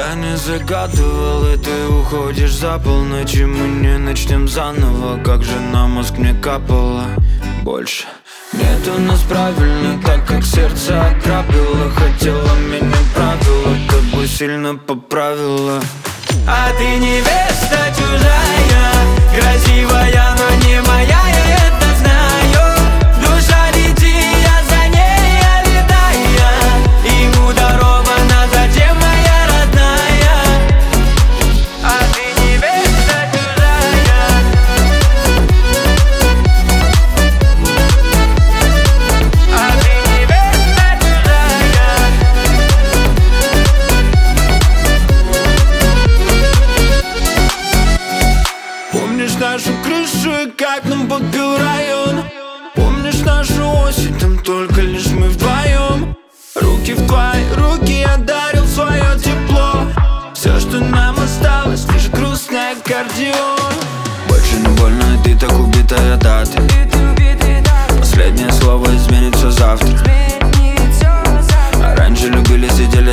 Я не загадывал, и ты уходишь за полночь, и мы не начнем заново. Как же на мозг мне капало больше. Нет у нас правильно, так как сердце ограбило. Хотела меня правила, тобой сильно поправила. А ты невеста чужая, красивая, но не моя, я это знаю. Душа летит, я за ней, я летаю. Ему дорога назад, зачем моя родная? А ты невеста чужая. А ты невеста чужая. Помнишь нашу крышу и как нам подпел район? Помнишь нашу осень, там только лишь мы вдвоем. Руки в твои руки, я дарил свое тепло. Все, что нам осталось, лишь грустный аккордеон. Больше не больно, ты так убитая дата. Последнее слово изменится завтра. А раньше любили, сидели